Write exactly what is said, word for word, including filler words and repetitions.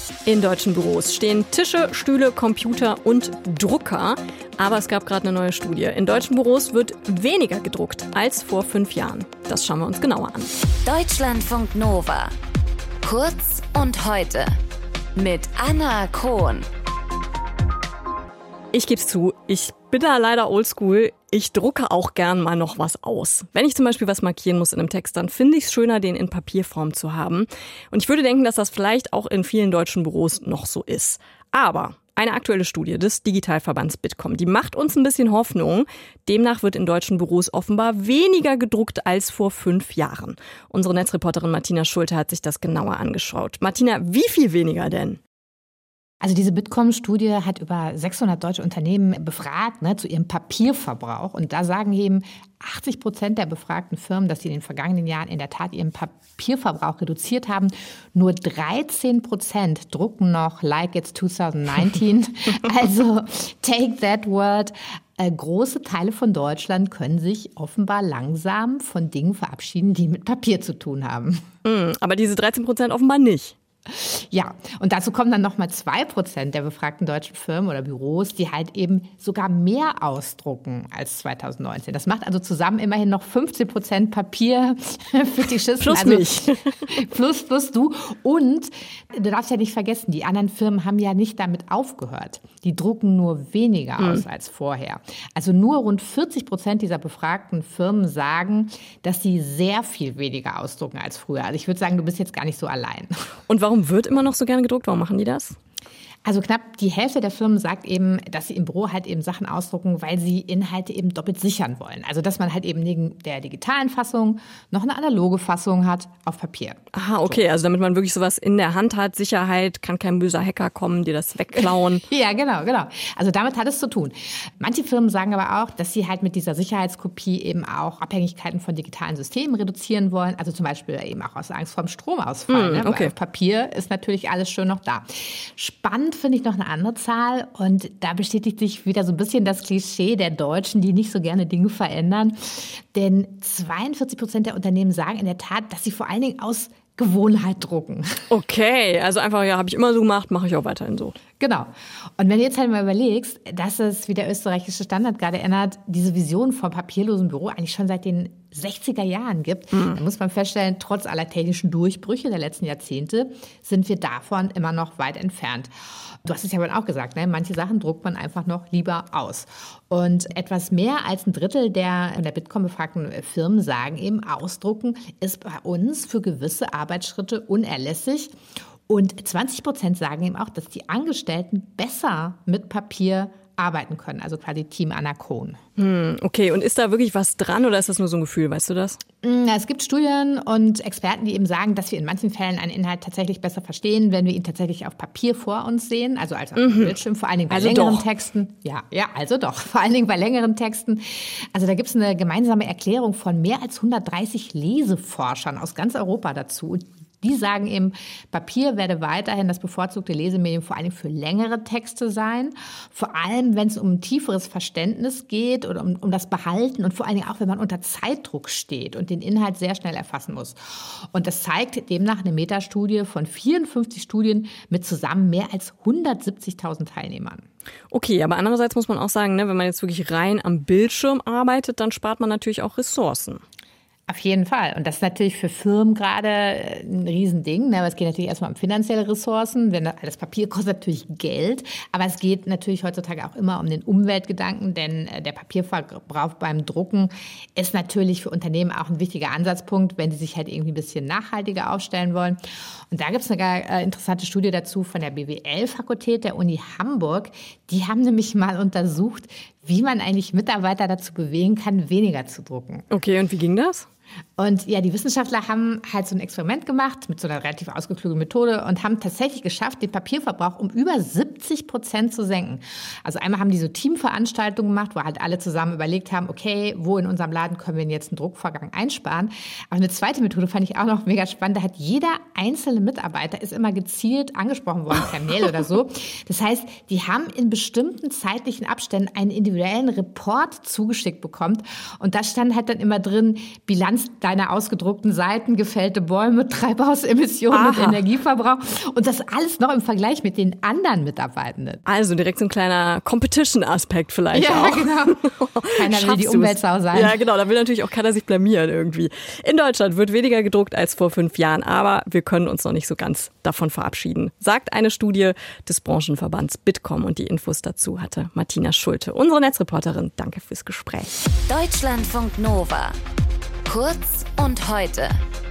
In deutschen Büros stehen Tische, Stühle, Computer und Drucker. Aber es gab gerade eine neue Studie. In deutschen Büros wird weniger gedruckt als vor fünf Jahren. Das schauen wir uns genauer an. Deutschlandfunk Nova. Kurz und heute. Mit Anna Krohn. Ich geb's zu, ich bin da leider oldschool. Ich drucke auch gern mal noch was aus. Wenn ich zum Beispiel was markieren muss in einem Text, dann finde ich es schöner, den in Papierform zu haben. Und ich würde denken, dass das vielleicht auch in vielen deutschen Büros noch so ist. Aber eine aktuelle Studie des Digitalverbands Bitkom, die macht uns ein bisschen Hoffnung. Demnach wird in deutschen Büros offenbar weniger gedruckt als vor fünf Jahren. Unsere Netzreporterin Martina Schulte hat sich das genauer angeschaut. Martina, wie viel weniger denn? Also diese Bitkom-Studie hat über sechshundert deutsche Unternehmen befragt, ne, zu ihrem Papierverbrauch. Und da sagen eben achtzig Prozent der befragten Firmen, dass sie in den vergangenen Jahren in der Tat ihren Papierverbrauch reduziert haben. Nur dreizehn Prozent drucken noch like it's twenty nineteen. Also take that word. Äh, große Teile von Deutschland können sich offenbar langsam von Dingen verabschieden, die mit Papier zu tun haben. Mm, aber diese dreizehn Prozent offenbar nicht. Ja, und dazu kommen dann nochmal zwei Prozent der befragten deutschen Firmen oder Büros, die halt eben sogar mehr ausdrucken als zwanzig neunzehn. Das macht also zusammen immerhin noch fünfzehn Prozent Papier für die Schisten. Plus also, mich. Plus, plus du. Und du darfst ja nicht vergessen, die anderen Firmen haben ja nicht damit aufgehört. Die drucken nur weniger aus hm. als vorher. Also nur rund vierzig Prozent dieser befragten Firmen sagen, dass sie sehr viel weniger ausdrucken als früher. Also ich würde sagen, du bist jetzt gar nicht so allein. Und warum wird immer noch so gerne gedruckt? Warum machen die das? Also knapp die Hälfte der Firmen sagt eben, dass sie im Büro halt eben Sachen ausdrucken, weil sie Inhalte eben doppelt sichern wollen. Also dass man halt eben neben der digitalen Fassung noch eine analoge Fassung hat auf Papier. Aha, okay, so. Also damit man wirklich sowas in der Hand hat, Sicherheit, kann kein böser Hacker kommen, dir das wegklauen. Ja, genau, genau. Also damit hat es zu tun. Manche Firmen sagen aber auch, dass sie halt mit dieser Sicherheitskopie eben auch Abhängigkeiten von digitalen Systemen reduzieren wollen. Also zum Beispiel eben auch aus Angst vor dem Stromausfall. Mm, ne? Okay. Weil auf Papier ist natürlich alles schön noch da. Spannend finde ich noch eine andere Zahl und da bestätigt sich wieder so ein bisschen das Klischee der Deutschen, die nicht so gerne Dinge verändern. Denn zweiundvierzig Prozent der Unternehmen sagen in der Tat, dass sie vor allen Dingen aus Gewohnheit drucken. Okay, also einfach, ja, habe ich immer so gemacht, mache ich auch weiterhin so. Genau. Und wenn du jetzt halt mal überlegst, dass es, wie der österreichische Standard gerade erinnert, diese Vision vom papierlosen Büro eigentlich schon seit den sechziger Jahren gibt, mhm. dann muss man feststellen, trotz aller technischen Durchbrüche der letzten Jahrzehnte sind wir davon immer noch weit entfernt. Du hast es ja wohl auch gesagt, ne? Manche Sachen druckt man einfach noch lieber aus. Und etwas mehr als ein Drittel der in der Bitkom befragten Firmen sagen eben, Ausdrucken ist bei uns für gewisse Arbeitsschritte unerlässlich. Und zwanzig Prozent sagen eben auch, dass die Angestellten besser mit Papier arbeiten können, also quasi Team Anna Krohn. Hm, okay, und ist da wirklich was dran oder ist das nur so ein Gefühl, weißt du das? Es gibt Studien und Experten, die eben sagen, dass wir in manchen Fällen einen Inhalt tatsächlich besser verstehen, wenn wir ihn tatsächlich auf Papier vor uns sehen, also als auf dem mhm. Bildschirm, vor allen Dingen bei also längeren doch. Texten. Ja, ja, also doch, vor allen Dingen bei längeren Texten. Also da gibt es eine gemeinsame Erklärung von mehr als hundertdreißig Leseforschern aus ganz Europa dazu. Die sagen eben, Papier werde weiterhin das bevorzugte Lesemedium vor allem für längere Texte sein. Vor allem, wenn es um ein tieferes Verständnis geht oder um, um das Behalten und vor allen Dingen auch, wenn man unter Zeitdruck steht und den Inhalt sehr schnell erfassen muss. Und das zeigt demnach eine Metastudie von vierundfünfzig Studien mit zusammen mehr als hundertsiebzigtausend Teilnehmern. Okay, aber andererseits muss man auch sagen, ne, wenn man jetzt wirklich rein am Bildschirm arbeitet, dann spart man natürlich auch Ressourcen. Auf jeden Fall. Und das ist natürlich für Firmen gerade ein Riesending. Aber es geht natürlich erstmal um finanzielle Ressourcen, denn das Papier kostet natürlich Geld. Aber es geht natürlich heutzutage auch immer um den Umweltgedanken, denn der Papierverbrauch beim Drucken ist natürlich für Unternehmen auch ein wichtiger Ansatzpunkt, wenn sie sich halt irgendwie ein bisschen nachhaltiger aufstellen wollen. Und da gibt es eine interessante Studie dazu von der B W L-Fakultät der Uni Hamburg. Die haben nämlich mal untersucht, wie man eigentlich Mitarbeiter dazu bewegen kann, weniger zu drucken. Okay, und wie ging das? Und ja, die Wissenschaftler haben halt so ein Experiment gemacht mit so einer relativ ausgeklügelten Methode und haben tatsächlich geschafft, den Papierverbrauch um über siebzig Prozent zu senken. Also einmal haben die so Teamveranstaltungen gemacht, wo halt alle zusammen überlegt haben, okay, wo in unserem Laden können wir denn jetzt einen Druckvorgang einsparen? Aber eine zweite Methode fand ich auch noch mega spannend. Da hat jeder einzelne Mitarbeiter ist immer gezielt angesprochen worden, per Mail oder so. Das heißt, die haben in bestimmten zeitlichen Abständen einen individuellen Report zugeschickt bekommen. Und da stand halt dann immer drin, Bilanz Bilanz deiner ausgedruckten Seiten, gefällte Bäume, Treibhausemissionen Aha. und Energieverbrauch. Und das alles noch im Vergleich mit den anderen Mitarbeitenden. Also direkt so ein kleiner Competition-Aspekt vielleicht Ja, auch. genau. Keiner will die Umweltsau sein. Ja, genau. Da will natürlich auch keiner sich blamieren irgendwie. In Deutschland wird weniger gedruckt als vor fünf Jahren, aber wir können uns noch nicht so ganz davon verabschieden, sagt eine Studie des Branchenverbands Bitkom. Und die Infos dazu hatte Martina Schulte, unsere Netzreporterin. Danke fürs Gespräch. Deutschlandfunk Nova. Kurz und heute.